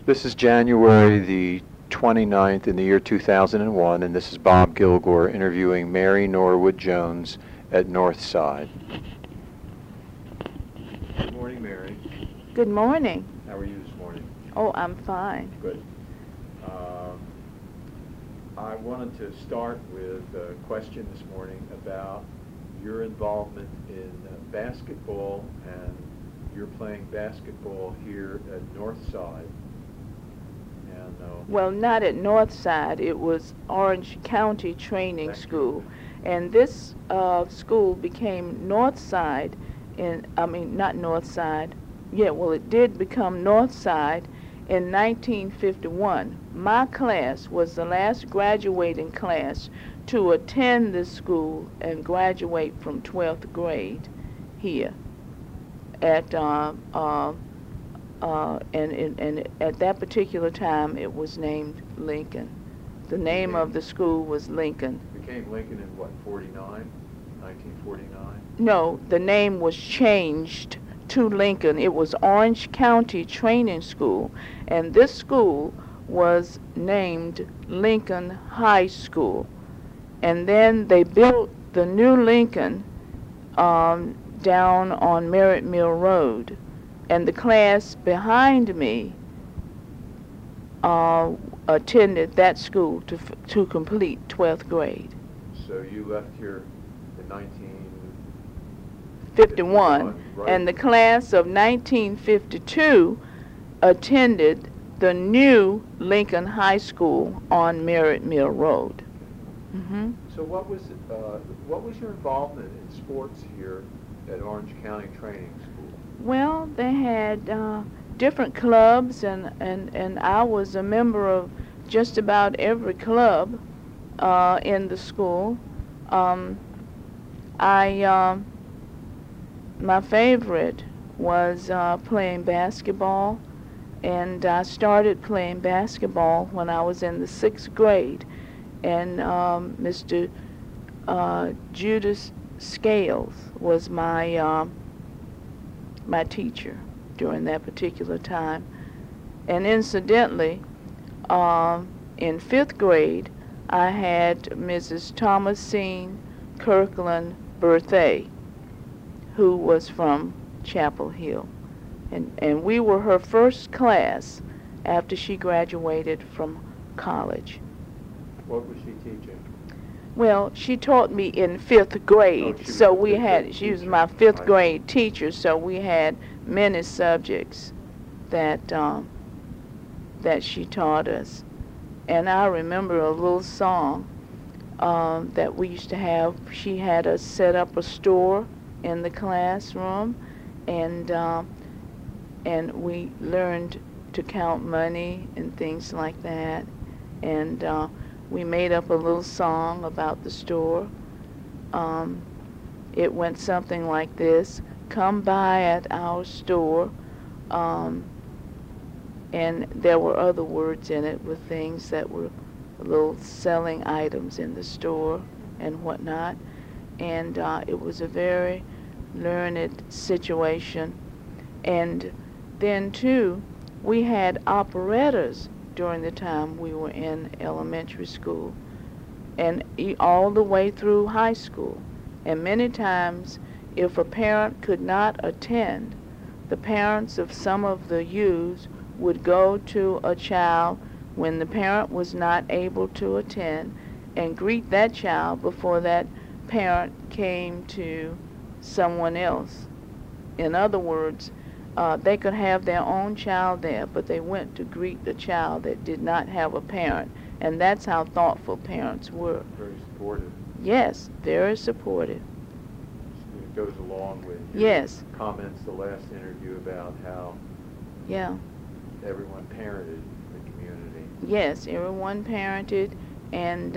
This is January the 29th in the year 2001, and this is Bob Gilgore interviewing Mary Norwood Jones at Northside. Good morning, Mary. Good morning. How are you this morning? Oh, I'm fine. Good. I wanted to start with a question this morning about your involvement in basketball, and you're playing basketball here at Northside. Well, not at Northside. It was Orange County Training School. And this school became Northside not Northside. Yeah, well, it did become Northside in 1951. My class was the last graduating class to attend this school and graduate from 12th grade here at and at that particular time, it was named Lincoln. The name of the school was Lincoln. It became Lincoln in what, 1949? No, the name was changed to Lincoln. It was Orange County Training School, and this school was named Lincoln High School. And then they built the new Lincoln down on Merritt Mill Road. And the class behind me attended that school to complete 12th grade. So you left here in 1951, right? And the class of 1952 attended the new Lincoln High School on Merritt Mill Road. Mm-hmm. So what was your involvement in sports here at Orange County Training School? Well, they had different clubs, and I was a member of just about every club in the school. My favorite was playing basketball, and I started playing basketball when I was in the 6th grade, and Mr. Judas Scales was my teacher during that particular time. And incidentally, in 5th grade, I had Mrs. Thomasine Kirkland Berthay, who was from Chapel Hill. And we were her first class after she graduated from college. What was she teaching? Well, she taught me in 5th grade, so she was my 5th grade teacher, so we had many subjects that she taught us. And I remember a little song that we used to have. She had us set up a store in the classroom, and we learned to count money and things like that, and we made up a little song about the store. It went something like this: come by at our store, and there were other words in it with things that were little selling items in the store and whatnot. And it was a very learned situation. And then, too, we had operettas during the time we were in elementary school and all the way through high school. And many times, if a parent could not attend, the parents of some of the youths would go to a child when the parent was not able to attend and greet that child before that parent came to someone else. In other words, they could have their own child there, but they went to greet the child that did not have a parent. And that's how thoughtful parents were. Very supportive. Yes, very supportive. It goes along with your comments the last interview about how everyone parented the community. Yes, everyone parented, and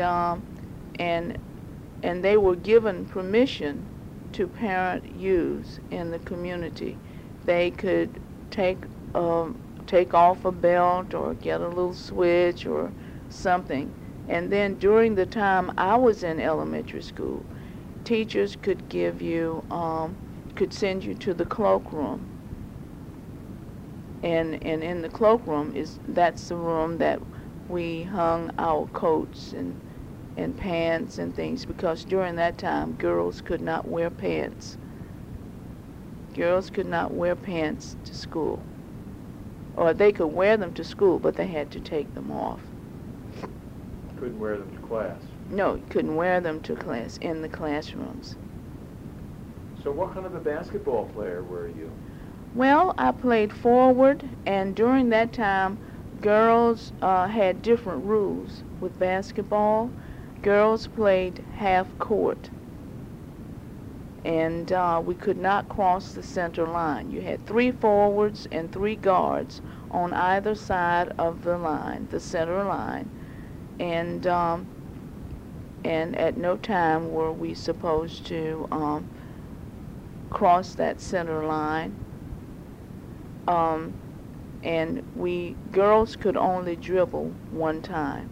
they were given permission to parent youths in the community. They could take off a belt or get a little switch or something. And then during the time I was in elementary school, teachers could give you, could send you to the cloakroom And in the cloakroom that's the room that we hung our coats and pants and things, because during that time girls could not wear pants. Girls could not wear pants to school. Or they could wear them to school, but they had to take them off. Couldn't wear them to class. No, you couldn't wear them to class in the classrooms. So what kind of a basketball player were you? Well, I played forward, and during that time, girls had different rules with basketball. Girls played half court, and we could not cross the center line. You had 3 forwards and 3 guards on either side of the line, the center line, and at no time were we supposed to cross that center line. And girls could only dribble one time,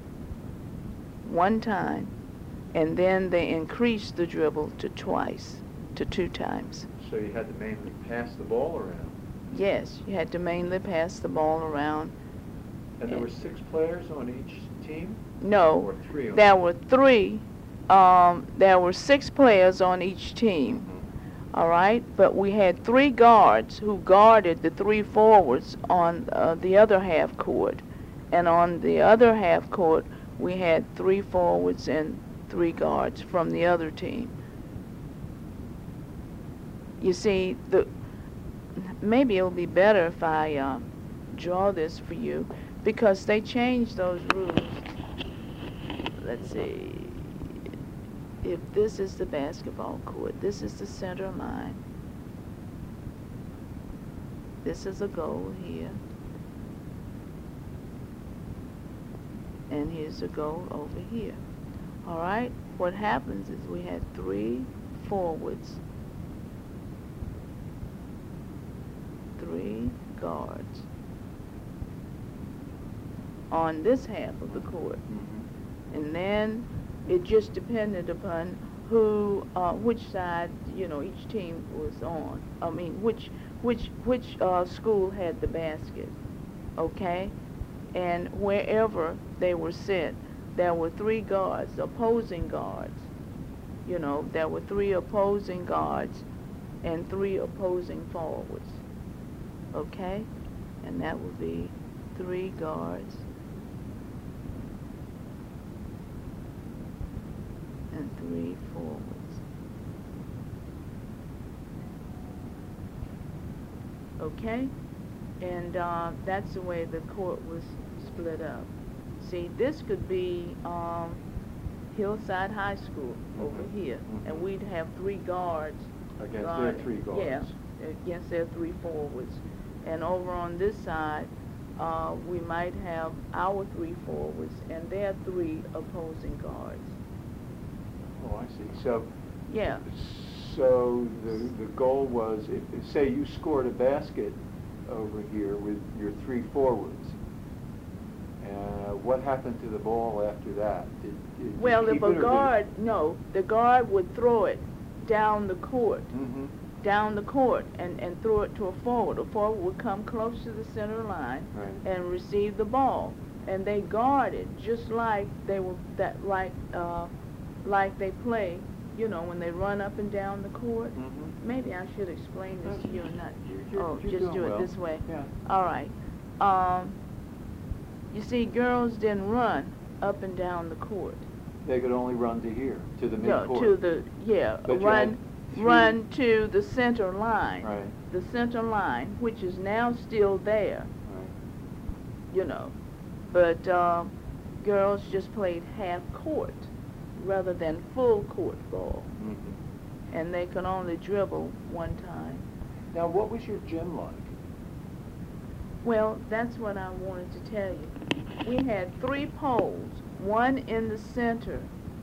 and then they increased the dribble to 2 times. So you had to mainly pass the ball around. Yes, you had to mainly pass the ball around. And there were 6 players on each team? No, Or 3 on there were 3. There were 6 players on each team. Mhm. All right, but we had 3 guards who guarded the 3 forwards on the other half court, and on the other half court we had 3 forwards and 3 guards from the other team. You see, maybe it'll be better if I draw this for you, because they changed those rules. Let's see. If this is the basketball court, this is the center line. This is a goal here. And here's a goal over here. All right? What happens is we had 3 forwards, 3 guards on this half of the court. Mhm. And then it just depended upon which side, each team was on. I mean, which school had the basket, okay? And wherever they were set, there were 3 guards, opposing guards. There were 3 opposing guards and 3 opposing forwards, okay? And that would be 3 guards and 3 forwards. Okay? And that's the way the court was split up. See, this could be Hillside High School over here, and we'd have 3 guards Against guarding. their 3 guards. Yeah, against their 3 forwards. And over on this side, we might have our 3 forwards and their 3 opposing guards. Oh, I see. So, Yeah. So the goal was, if say you scored a basket over here with your 3 forwards, what happened to the ball after that? Did you Well, keep if a it, or guard, no, the guard would throw it down the court, Mm-hmm. and throw it to a forward. A forward would come close to the center line Right. and receive the ball, and they guarded just like they were like they play, when they run up and down the court. Mm-hmm. Maybe I should explain this to you or not. You're Just doing do it well. this way. Yeah. All right. You see, girls didn't run up and down the court. They could only run to here, to the No, midcourt. to the But you run had 3 run to the center line. Right. The center line, which is now still there, Right. But girls just played half court rather than full court ball, Mm-hmm. and they could only dribble one time. Now, what was your gym like? Well, that's what I wanted to tell you. We had 3 poles, one in the center,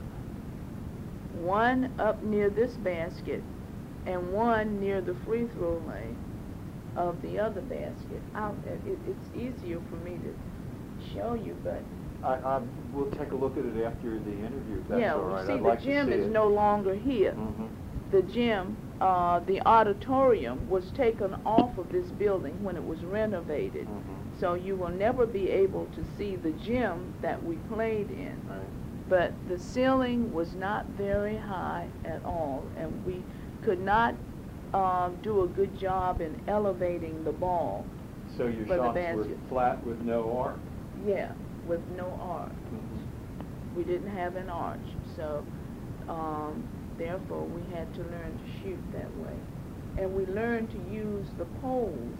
one up near this basket, and one near the free throw lane of the other basket. It's easier for me to show you, but We'll take a look at it after the interview, if that's yeah, all right. you see, I'd the like to gym see is it. no longer here. Mm-hmm. The gym the auditorium was taken off of this building when it was renovated. Mm-hmm. So you will never be able to see the gym that we played in. Right. But the ceiling was not very high at all, and we could not do a good job in elevating the ball. So your for the shots were basket. flat with no arc? Yeah, with no arch. Mm-hmm. We didn't have an arch, so therefore we had to learn to shoot that way. And we learned to use the poles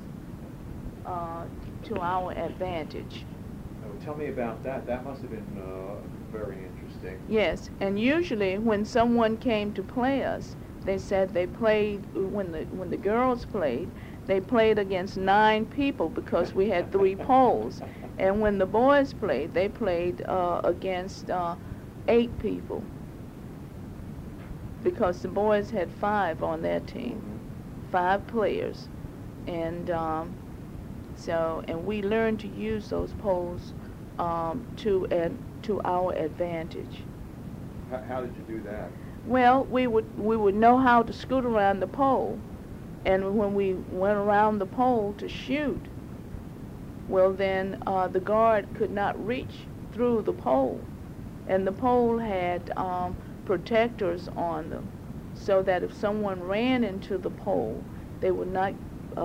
to our advantage. Oh, tell me about that. That must have been very interesting. Yes, and usually when someone came to play us, they said they played, when the girls played, they played against 9 people because we had 3 poles. And when the boys played, they played against 8 people because the boys had 5 on their team, 5 players. And and we learned to use those poles to our advantage. How did you do that? Well, we would know how to scoot around the pole, and when we went around the pole to shoot, well then the guard could not reach through the pole, and the pole had protectors on them, so that if someone ran into the pole, they would not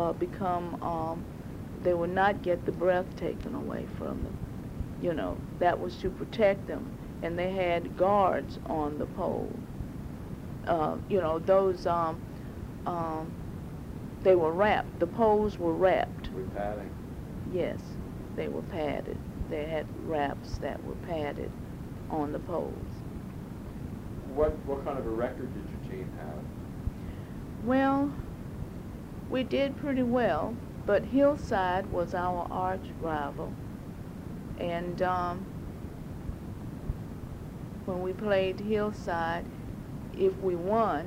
they would not get the breath taken away from them. You know, that was to protect them, and they had guards on the pole. You know, those, they were wrapped. The poles were wrapped. With padding? Yes, they were padded. They had wraps that were padded on the poles. What kind of a record did your team have? Well, we did pretty well, but Hillside was our arch rival. And when we played Hillside, if we won,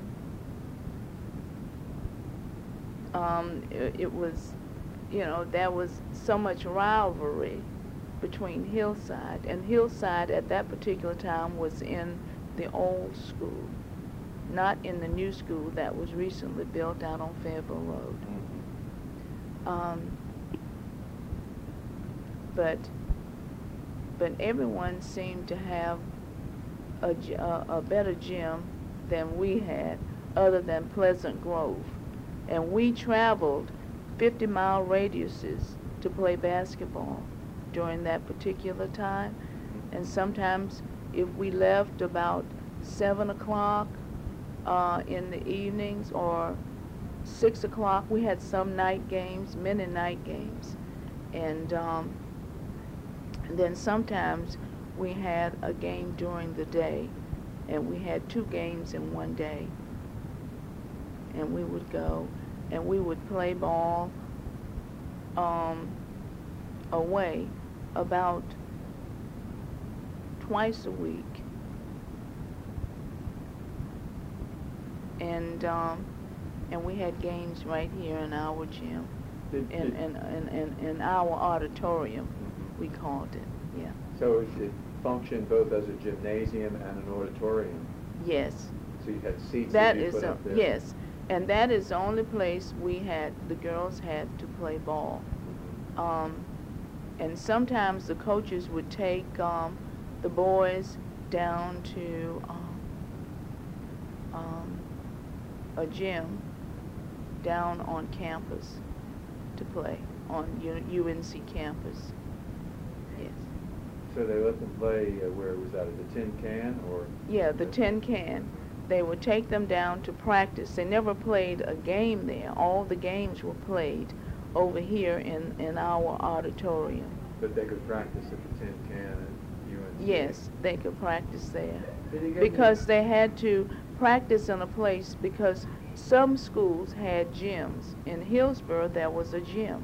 it was, you know, there was so much rivalry between Hillside, and Hillside at that particular time was in the old school, not in the new school that was recently built out on Fayetteville Road. Mm-hmm. But everyone seemed to have a better gym than we had, other than Pleasant Grove. And we traveled 50-mile radiuses to play basketball during that particular time. And sometimes if we left about 7 o'clock in the evenings or 6 o'clock, we had some night games, many night games. And then sometimes we had a game during the day, and we had 2 games in one day. And we would go and we would play ball away about twice a week. And we had games right here in our gym, in our auditorium, we called it, yeah. So it functioned both as a gymnasium and an auditorium? Yes. So you had seats That that you is put up there? yes, and that is the only place the girls had to play ball. And sometimes the coaches would take the boys down to a gym down on campus to play, on UNC campus. Yes. So they let them play where was that, at the Tin Can, or? Yeah, the Tin Can. They would take them down to practice. They never played a game there. All the games were played over here in our auditorium. But they could practice at the Tin Can at UNC? Yes, they could practice there. Because they had to practice in a place, because some schools had gyms. In Hillsborough, there was a gym.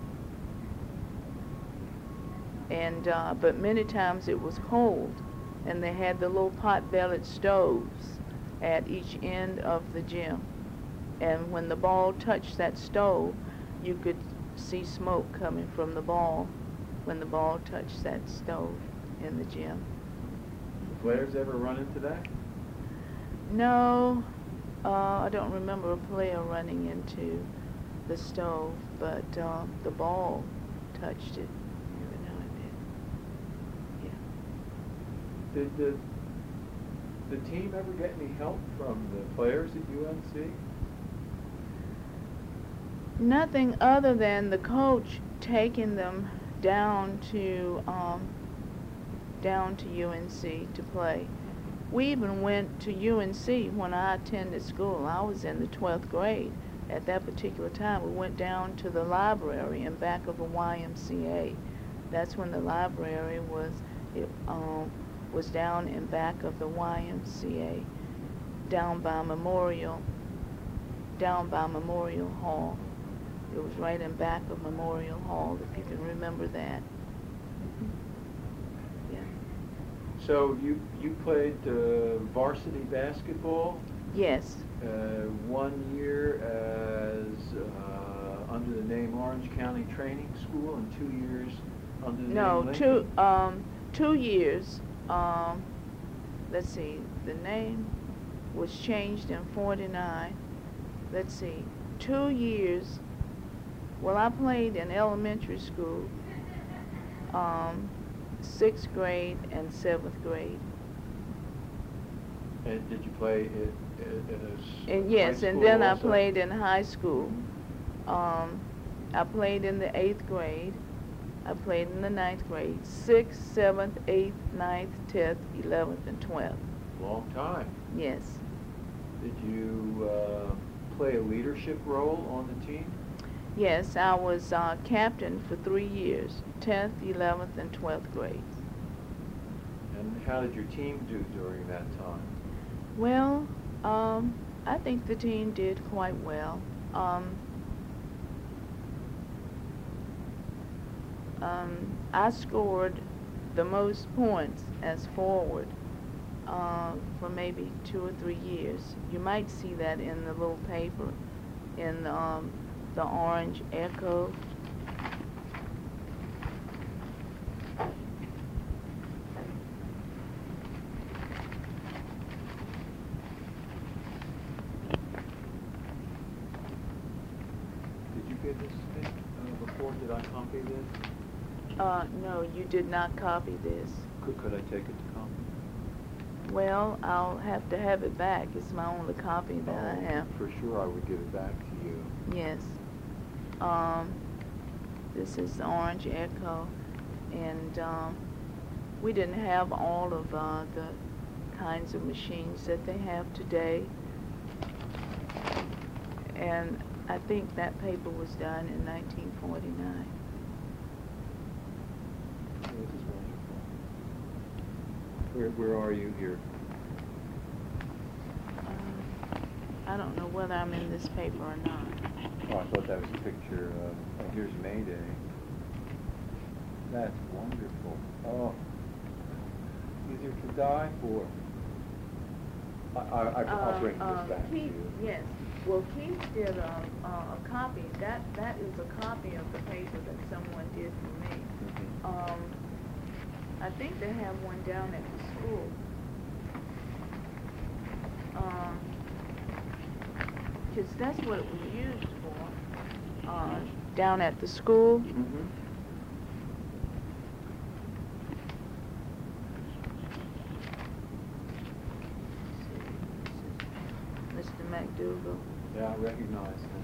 And but many times it was cold, and they had the little pot-bellied stoves at each end of the gym. And when the ball touched that stove, you could see smoke coming from the ball when the ball touched that stove in the gym. The players ever run into that? No, I don't remember a player running into the stove, but the ball touched it every now and then. Yeah. Did the team ever get any help from the players at UNC? Nothing other than the coach taking them down to UNC to play. We even went to UNC when I attended school. I was in the 12th grade. At that particular time, we went down to the library in back of the YMCA. That's when the library was down in back of the YMCA, down by Memorial Hall. It was right in back of Memorial Hall, if you can remember that. Yeah. So you played varsity basketball? Yes. 1 year as under the name Orange County Training School, and 2 years under the name Lincoln? 2 years. Let's see, the name was changed in '49. Let's see, 2 years. Well, I played in elementary school, 6th grade and 7th grade. And did you play Yes, and then I played in high school. Mm-hmm. I played in the 8th grade. I played in the 9th grade, 6th, 7th, 8th, 9th, 10th, 11th, and 12th. Long time. Yes. Did you play a leadership role on the team? Yes, I was captain for 3 years, 10th, 11th, and 12th grades. And how did your team do during that time? Well, I think the team did quite well. I scored the most points as forward for maybe 2 or 3 years. You might see that in the little paper, in the Orange Echo. Did you get this thing before? Did I copy this? No, you did not copy this. Could I take it to copy? Well, I'll have to have it back. It's my only copy that I have. For sure, I would give it back to you. Yes. This is the Orange Echo, and we didn't have all of the kinds of machines that they have today. And I think that paper was done in 1949. This is wonderful. Where are you here? I don't know whether I'm in this paper or not. Oh, I thought that was a picture of, oh, here's May Day. That's wonderful. Oh, these are to die for. I'll bring this back to you. Yes. Well, Keith did a copy. That is a copy of the paper that someone did for me. Mm-hmm. I think they have one down at the school. Because that's what it was used for, down at the school. Mm-hmm. Mr. McDougal. Yeah, I recognize him.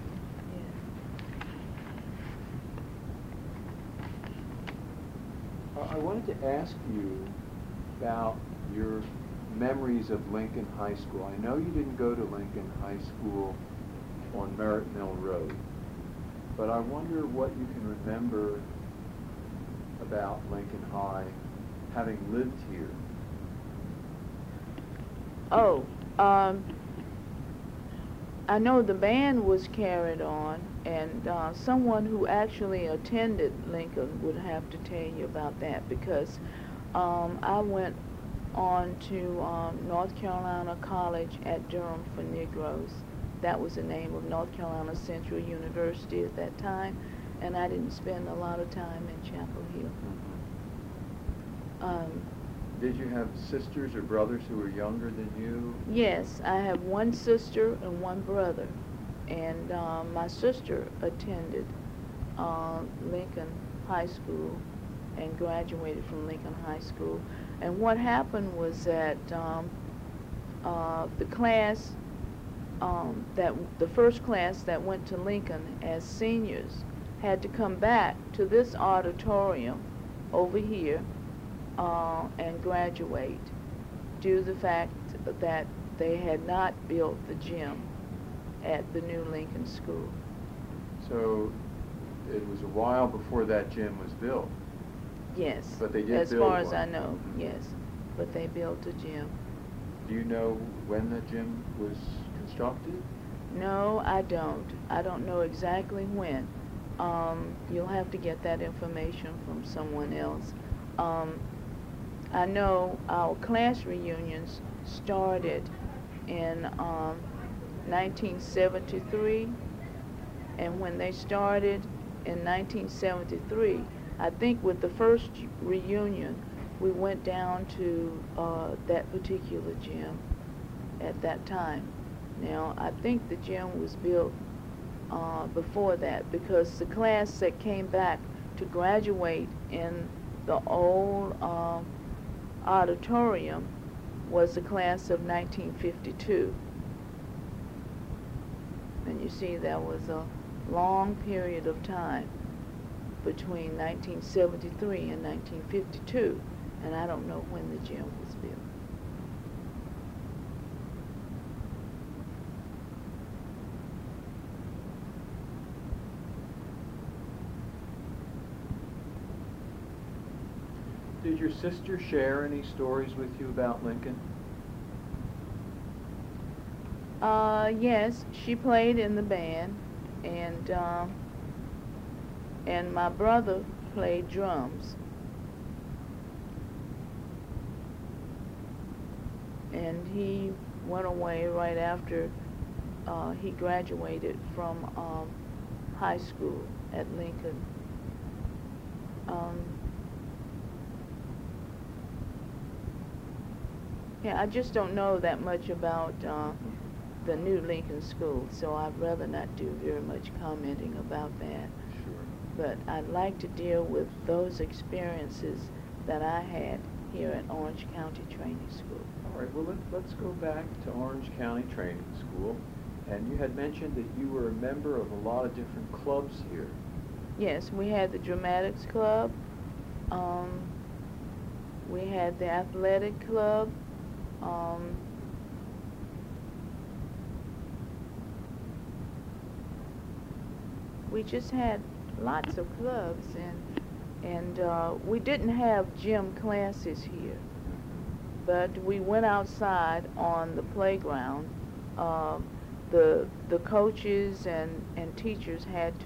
Yeah. I wanted to ask you about your memories of Lincoln High School. I know you didn't go to Lincoln High School on Merritt Mill Road, but I wonder what you can remember about Lincoln High, having lived here. Oh, I know the band was carried on, and someone who actually attended Lincoln would have to tell you about that, because I went on to North Carolina College at Durham for Negroes. That was the name of North Carolina Central University at that time, and I didn't spend a lot of time in Chapel Hill. Did you have sisters or brothers who were younger than you? Yes, I have one sister and one brother, and my sister attended Lincoln High School and graduated from Lincoln High School. And what happened was that the class, the first class that went to Lincoln as seniors had to come back to this auditorium over here and graduate due to the fact that they had not built the gym at the new Lincoln School. So it was a while before that gym was built. Yes. But they did as build far as one. I know, yes. But they built a gym. Do you know when the gym was constructed? No, I don't. I don't know exactly when. You'll have to get that information from someone else. I know our class reunions started in 1973, and when they started in 1973, I think with the first reunion, we went down to that particular gym at that time. Now, I think the gym was built before that, because the class that came back to graduate in the old auditorium was the class of 1952. And you see, there was a long period of time between 1973 and 1952, and I don't know when the gym was built. Did your sister share any stories with you about Lincoln? Yes, she played in the band, and my brother played drums. And he went away right after he graduated from high school at Lincoln. Yeah, I just don't know that much about the new Lincoln School, so I'd rather not do very much commenting about that. Sure. But I'd like to deal with those experiences that I had here at Orange County Training School. All right, well, let's go back to Orange County Training School. And you had mentioned that you were a member of a lot of different clubs here. Yes, we had the Dramatics Club. We had the Athletic Club. We just had lots of clubs, and we didn't have gym classes here, but we went outside on the playground. The coaches and teachers had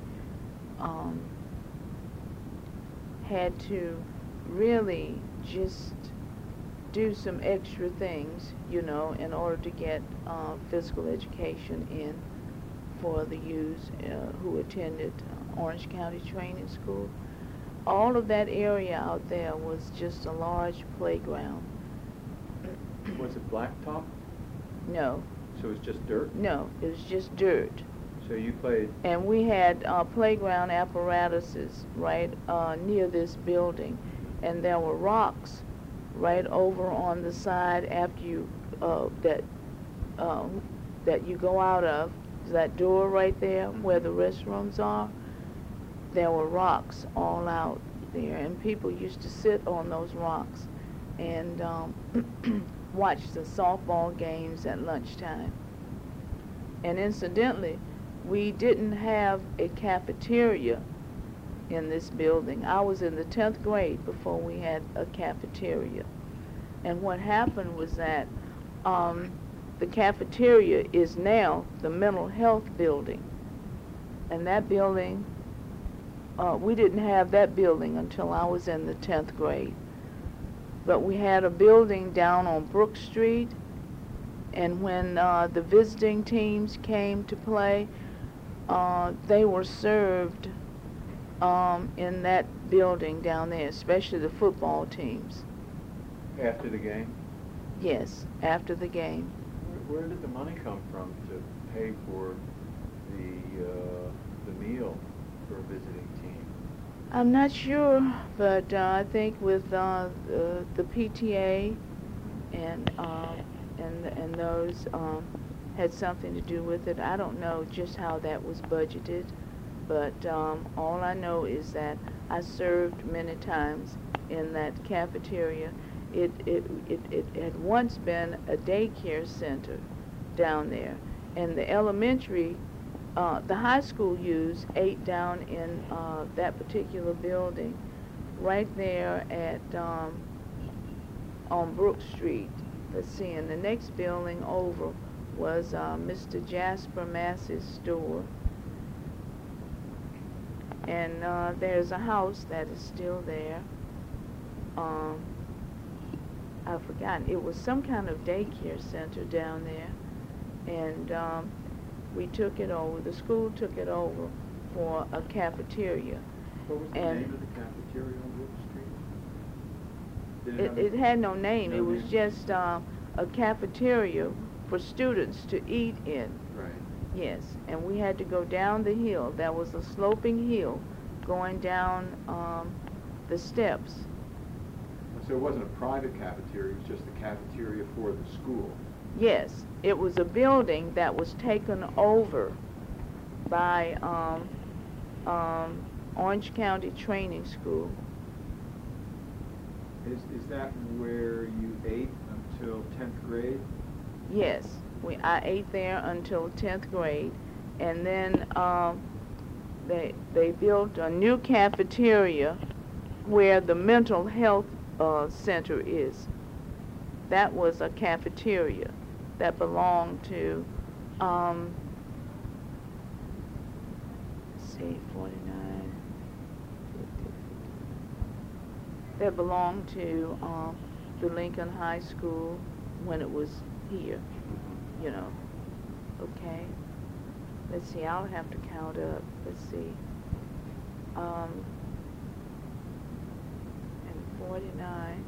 to really just do some extra things, you know, in order to get physical education in for the youths who attended Orange County Training School. All of that area out there was just a large playground. Was it blacktop? No. So it was just dirt? No, it was just dirt. So you played... And we had playground apparatuses right near this building, and there were rocks right over on the side after you that you go out of that door right there where the restrooms are. There were rocks all out there, and people used to sit on those rocks and watch the softball games at lunchtime. And incidentally, we didn't have a cafeteria in this building. I was in the 10th grade before we had a cafeteria. And what happened was that the cafeteria is now the mental health building. And that building, we didn't have that building until I was in the 10th grade. But we had a building down on Brook Street, and when the visiting teams came to play, they were served in that building down there, especially the football teams. After the game? Yes, after the game. Where did the money come from to pay for the meal for a visiting team? I'm not sure, but I think with the PTA and those had something to do with it. I don't know just how that was budgeted, but all I know is that I served many times in that cafeteria. It had once been a daycare center down there, and the elementary, the high school ate down in that particular building, right there at on Brook Street. Let's see, and the next building over was Mr. Jasper Massey's store. And there's a house that is still there. I've forgotten. It was some kind of daycare center down there. And we took it over. The school took it over for a cafeteria. What was the name of the cafeteria on Brook Street? It had no name. No It was name? just a cafeteria for students to eat in. Right. Yes, and we had to go down the hill. There was a sloping hill going down the steps. So it wasn't a private cafeteria, it was just a cafeteria for the school. Yes, it was a building that was taken over by Orange County Training School. Is that where you ate until 10th grade? Yes, I ate there until 10th grade, and then they built a new cafeteria where the mental health center is. That was a cafeteria that belonged to, let's see, 49, 50, that belonged to the Lincoln High School when it was here, you know. Okay. Let's see, I'll have to count up. Let's see. And 49.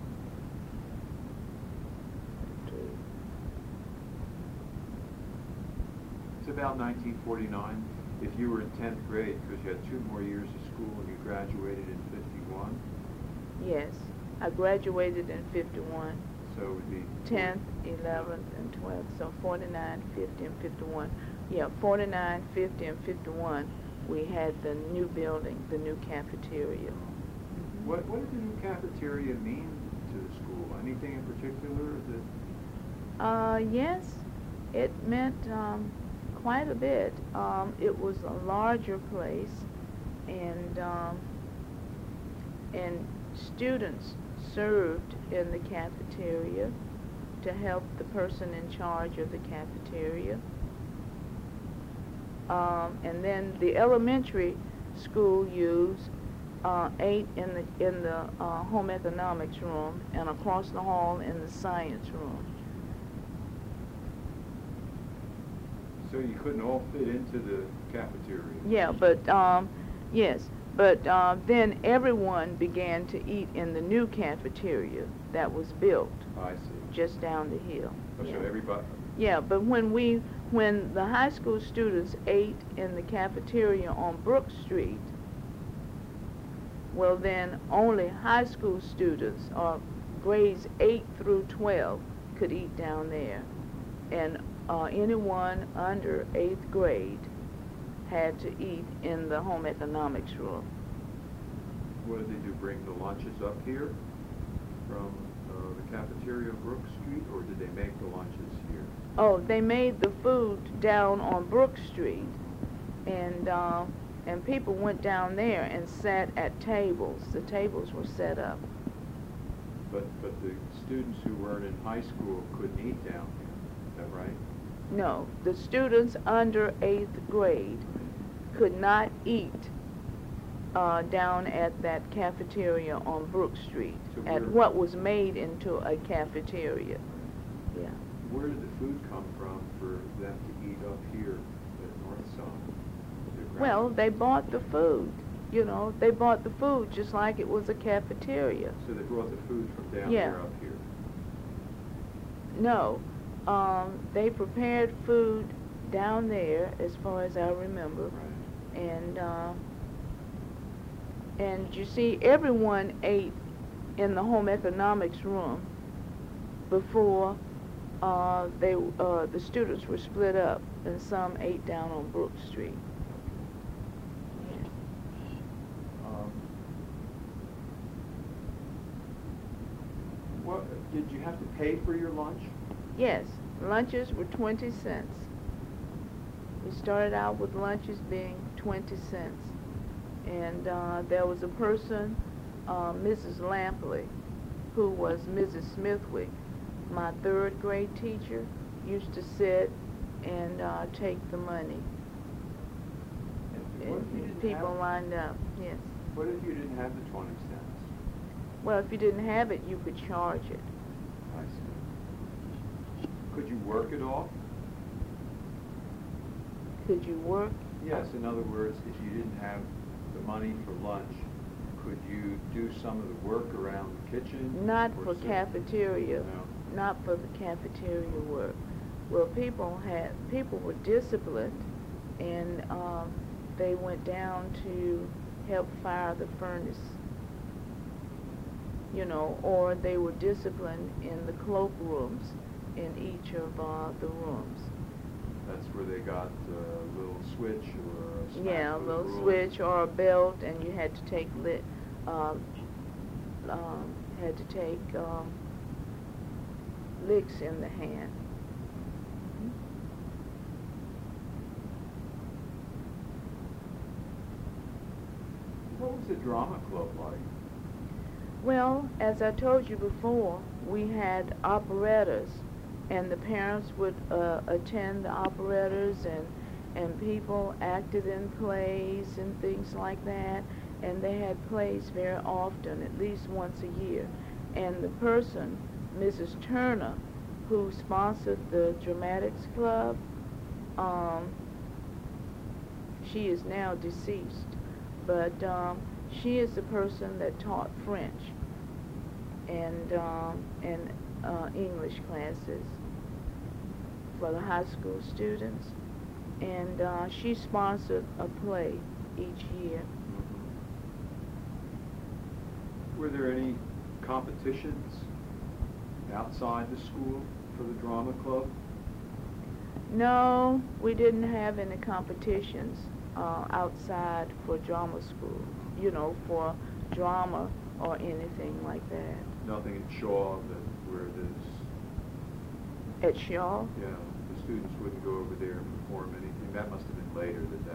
It's about 1949. If you were in 10th grade, because you had 2 more years of school and you graduated in 51. Yes, I graduated in 51. So it would be 10th, 11th, and 12th. So 49, 50, and 51. Yeah, 49, 50, and 51, we had the new building, the new cafeteria. What did the new cafeteria mean to the school? Anything in particular that? Yes, it meant quite a bit. It was a larger place, and students served in the cafeteria to help the person in charge of the cafeteria. And then the elementary school ate in the home economics room, and across the hall in the science room. So you couldn't all fit into the cafeteria? Yeah, but yes, but then everyone began to eat in the new cafeteria that was built I see. just down the hill. Oh, Yeah. so everybody. Yeah, but when the high school students ate in the cafeteria on Brook Street, well then only high school students, or grades 8 through 12, could eat down there, and anyone under 8th grade had to eat in the home economics room. What did they do, bring the lunches up here from the cafeteria of Brook Street, or did they make the lunches here? Oh, they made the food down on Brook Street, and people went down there and sat at tables. The tables were set up. But the students who weren't in high school couldn't eat down here, is that right? No, the students under 8th grade could not eat down at that cafeteria on Brook Street, So at where- what was made into a cafeteria. Yeah. Where did the food come from for them to eat up here at Northside? Well, they bought the food. You know, they bought the food just like it was a cafeteria. So they brought the food from down Yeah. there up here? No, they prepared food down there, as far as I remember, Right. and you see, everyone ate in the home economics room before the students were split up, and some ate down on Brook Street. What, did you have to pay for your lunch? Yes, lunches were 20 cents. We started out with lunches being 20 cents. And there was a person, Mrs. Lampley, who was Mrs. Smithwick, my third grade teacher, used to sit and take the money. And people lined up, yes. What if you didn't have the 20 cents? Well, if you didn't have it, you could charge it. I see. Could you work it off? Could you work? Yes, in other words, if you didn't have the money for lunch, could you do some of the work around the kitchen? Not or for sit- cafeteria. No. Not for the cafeteria work. Well, people were disciplined, and they went down to help fire the furnace, you know, or they were disciplined in the cloakrooms in each of the rooms. That's where they got a little switch or a smack Yeah, a with a little ruler. switch or a belt, and you had to take licks in the hand. What was the drama club like? Well, as I told you before, we had operettas, and the parents would attend the operettas, and people acted in plays and things like that, and they had plays very often, at least once a year. And the person, Mrs. Turner, who sponsored the Dramatics Club, she is now deceased, but she is the person that taught French and English classes for the high school students, and she sponsored a play each year. Were there any competitions outside the school for the drama club? No, we didn't have any competitions outside for drama school, you know, for drama or anything like that. Nothing at Shaw where there's... At Shaw? Yeah, the students wouldn't go over there and perform anything. That must have been later that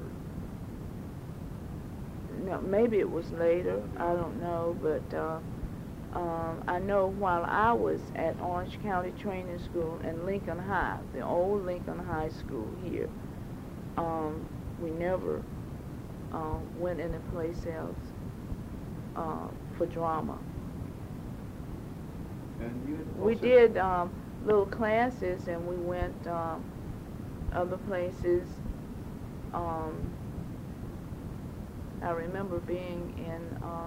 occurred. No, maybe it was later. I don't know, but I know while I was at Orange County Training School and Lincoln High, the old Lincoln High School here, we never went any place else for drama. And you had We also- did little classes, and we went other places. I remember being in,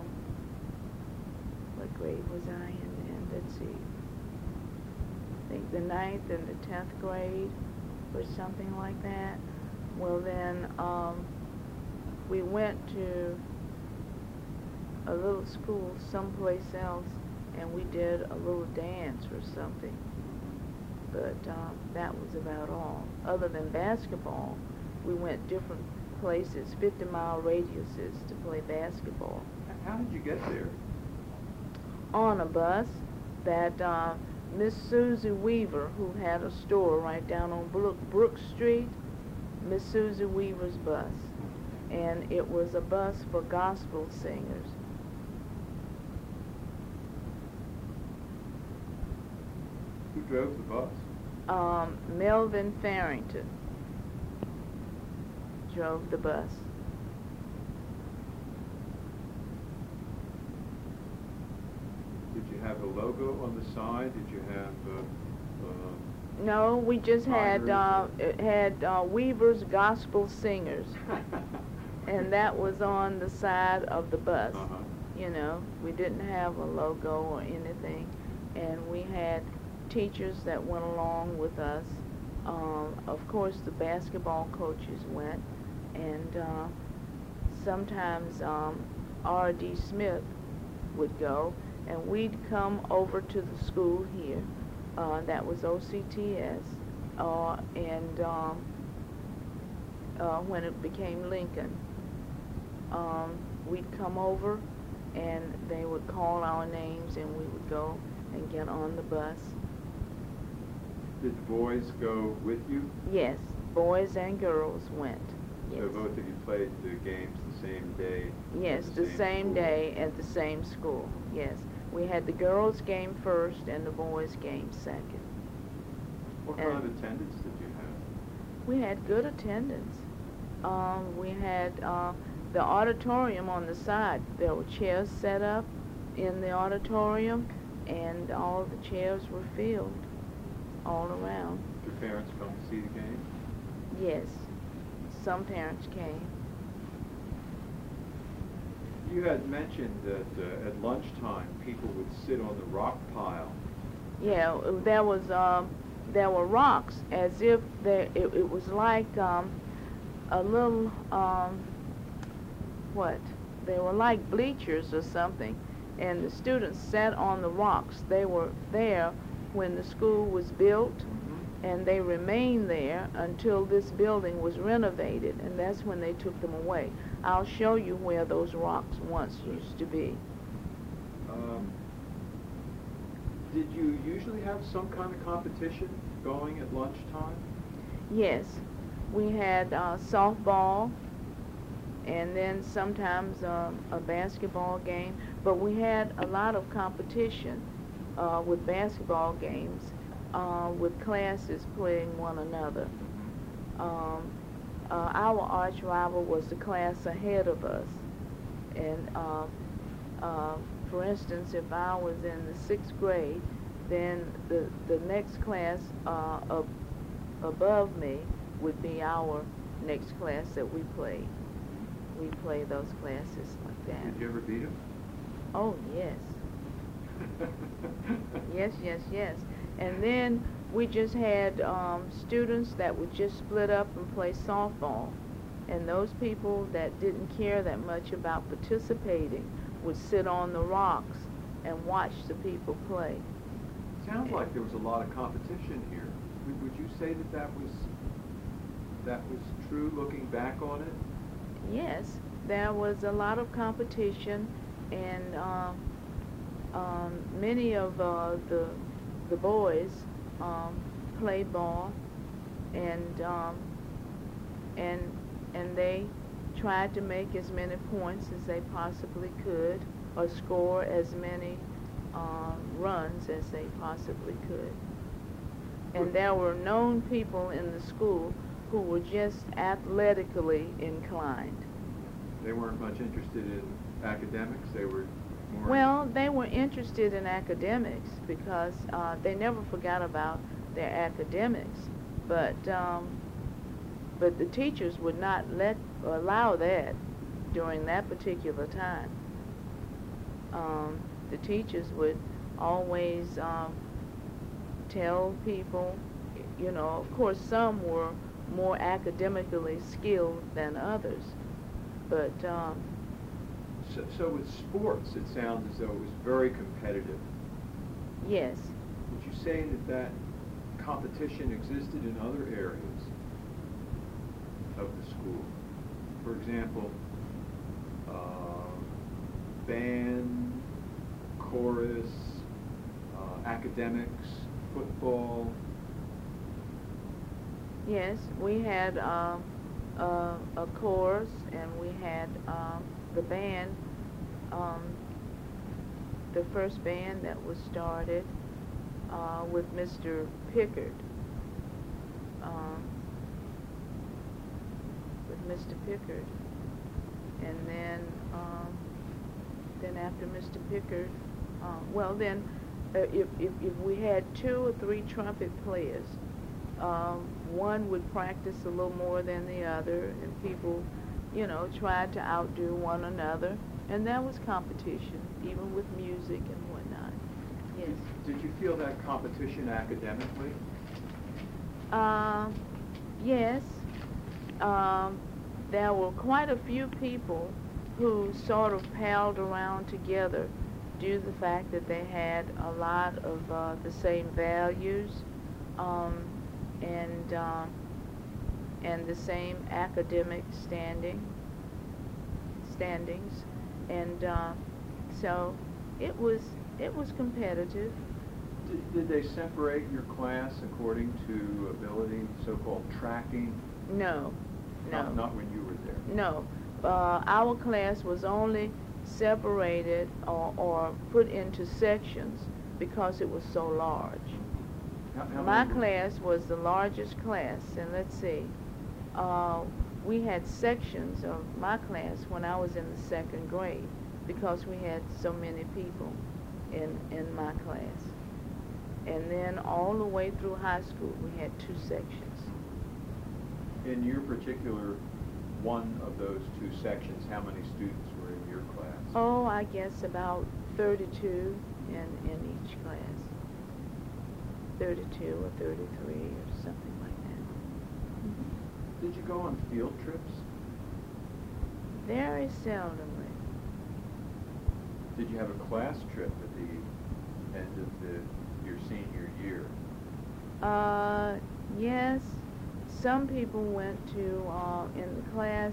what grade was I in then? Let's see. I think the 9th and the 10th grade or something like that. Well, then we went to a little school someplace else, and we did a little dance or something. But that was about all. Other than basketball, we went different places, 50-mile radiuses, to play basketball. How did you get there? On a bus that Miss Susie Weaver, who had a store right down on Brook Street, Miss Susie Weaver's bus. And it was a bus for gospel singers. Who drove the bus? Melvin Farrington drove the bus. Did you have a logo on the side? Did you have... No, we just had Tigers. Weaver's Gospel Singers, and that was on the side of the bus. You know, we didn't have a logo or anything, and we had teachers that went along with us. Of course, the basketball coaches went, and sometimes R.D. Smith would go, and we'd come over to the school here. That was OCTS, and when it became Lincoln, we'd come over, and they would call our names, and we would go and get on the bus. Did the boys go with you? Yes, boys and girls went. Yes. So both of you played the games the same day? Yes, the same day at the same school. Yes. We had the girls' game first and the boys' game second. What kind of attendance did you have? We had good attendance. We had the auditorium on the side. There were chairs set up in the auditorium, and all the chairs were filled all around. Did your parents come to see the game? Yes, some parents came. You had mentioned that at lunchtime people would sit on the rock pile. Yeah, there were rocks, as if it was like a little what? They were like bleachers or something, and the students sat on the rocks. They were there when the school was built, and they remained there until this building was renovated, and that's when they took them away. I'll show you where those rocks once used to be. Did you usually have some kind of competition going at lunchtime? Yes, we had softball, and then sometimes a basketball game, but we had a lot of competition with basketball games, with classes playing one another. Our arch rival was the class ahead of us, and for instance, if I was in the 6th grade, then the next class above me would be our next class that we played. We played those classes like that. Did you ever beat him? Oh, yes. Yes, yes, yes. And then we just had students that would just split up and play softball. And those people that didn't care that much about participating would sit on the rocks and watch the people play. Sounds like there was a lot of competition here. Would you say that was true looking back on it? Yes, there was a lot of competition, and many of the boys played ball, and they tried to make as many points as they possibly could, or score as many runs as they possibly could. And there were known people in the school who were just athletically inclined. They weren't much interested in academics. They were more... Well, they were interested in academics because they never forgot about their academics, but the teachers would not allow that during that particular time. The teachers would always tell people, you know, of course some were more academically skilled than others, but So with sports, it sounds as though it was very competitive. yes. Would you say that competition existed in other areas of the school? For example, band, chorus, academics, football? Yes, we had a chorus, and we had the band, the first band that was started with Mr. Pickard. And then after Mr. Pickard, if we had 2 or 3 trumpet players, one would practice a little more than the other, and people, you know, tried to outdo one another, and there was competition, even with music and whatnot. Yes. Did you feel that competition academically? Yes. There were quite a few people who sort of palled around together due to the fact that they had a lot of the same values and the same academic standings, and so it was competitive. Did they separate your class according to ability, so-called tracking? No, no. Not when you were there? No. Our class was only separated or put into sections because it was so large. How My many- class was the largest class, and let's see, we had sections of my class when I was in the second grade because we had so many people in my class. And then all the way through high school, we had 2 sections. In your particular one of those 2 sections, how many students were in your class? Oh, I guess about 32 in each class. 32 or 33 or something like that. Did you go on field trips? Very seldomly. Did you have a class trip at the end of your senior year? Yes. Some people went to, in the class,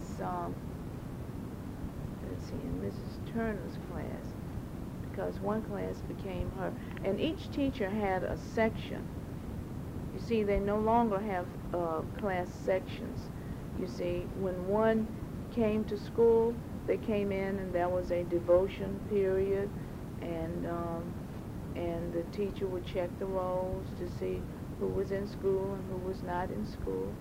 let's see, in Mrs. Turner's class, because one class became her, and each teacher had a section. You see, they no longer have class sections. You see, when one came to school, they came in and there was a devotion period, and the teacher would check the rolls to see who was in school and who was not in school.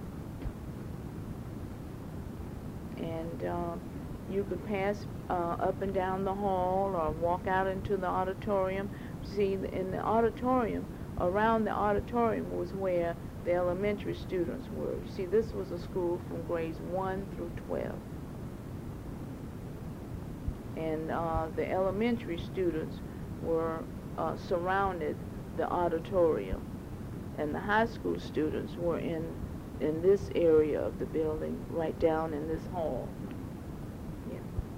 And you could pass up and down the hall or walk out into the auditorium. See, in the auditorium, around the auditorium was where the elementary students were. You see, this was a school from grades 1 through 12. And the elementary students were surrounded the auditorium. And the high school students were in this area of the building, right down in this hall. Yeah.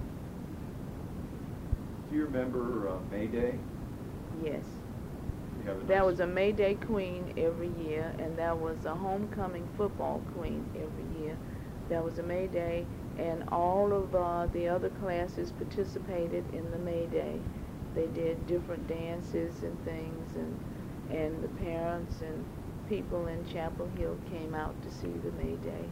Do you remember May Day? Yes. You have a There nice- was a May Day queen every year, and there was a homecoming football queen every year. There was a May Day, and all of the other classes participated in the May Day. They did different dances and things, and the parents and people in Chapel Hill came out to see the May Day.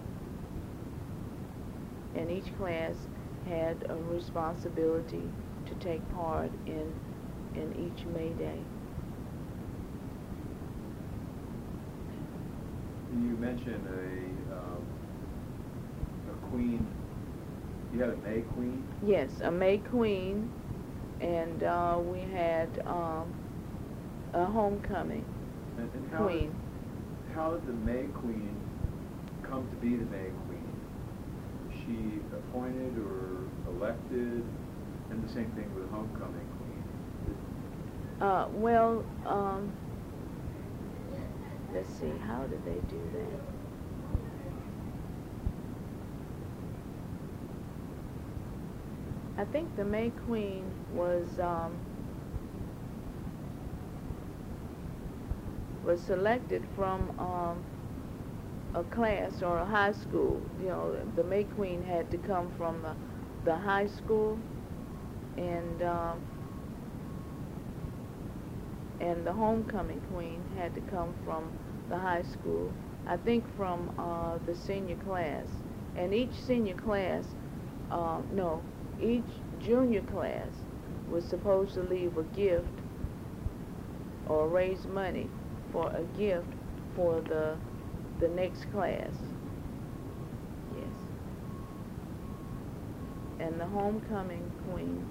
And each class had a responsibility to take part in each May Day. You mentioned a queen. You had a May queen? Yes, a May queen, and we had a homecoming And queen. How did the May queen come to be the May queen? Was she appointed or elected? And the same thing with homecoming queen. Well, let's see, how did they do that? I think the May Queen was selected from a class or a high school. You know, the May Queen had to come from the high school, and the homecoming queen had to come from the high school. I think from the senior class, and each senior class, no, each junior class was supposed to leave a gift or raise money for a gift for the next class. Yes. And the homecoming queen,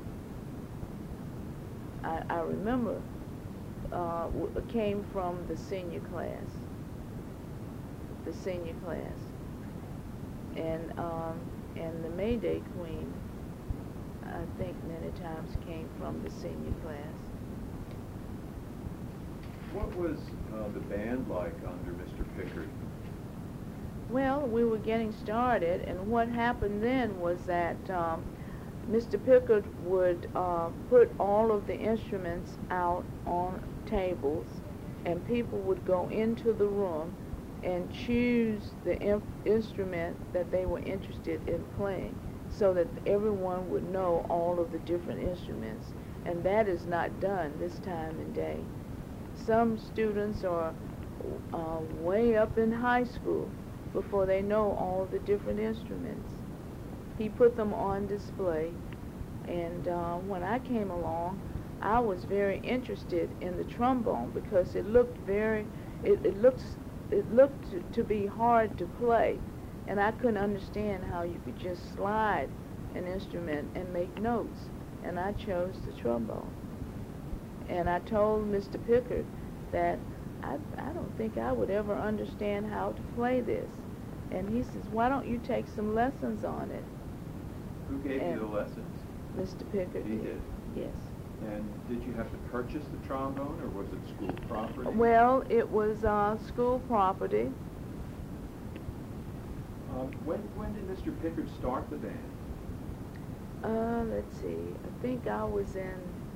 I remember, came from the senior class. The senior class. And the May Day queen, I think many times came from the senior class. What was the band like under Mr. Pickard? Well, we were getting started, and what happened then was that Mr. Pickard would put all of the instruments out on tables, and people would go into the room and choose the instrument that they were interested in playing, so that everyone would know all of the different instruments. And that is not done this time and day. Some students are way up in high school before they know all the different instruments. He put them on display, and when I came along, I was very interested in the trombone because it looked to be hard to play, and I couldn't understand how you could just slide an instrument and make notes, and I chose the trombone. And I told Mr. Pickard that I don't think I would ever understand how to play this. And he says, why don't you take some lessons on it? Who gave you the lessons? Mr. Pickard He did? Yes. And did you have to purchase the trombone, or was it school property? Well, it was school property. When did Mr. Pickard start the band? Let's see. I think I was in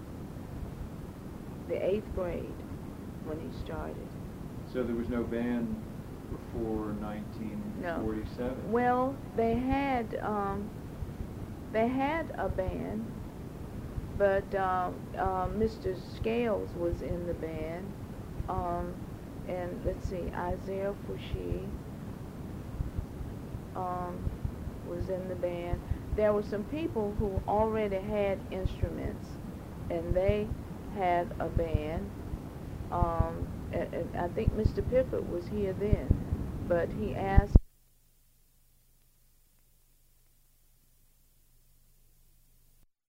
the 8th grade when he started. So there was no band before 1947? No. Well, they had a band, but Mr. Scales was in the band, and let's see, Isaiah Fouché was in the band. There were some people who already had instruments, and they had a band. And I think Mr. Pickard was here then, but he asked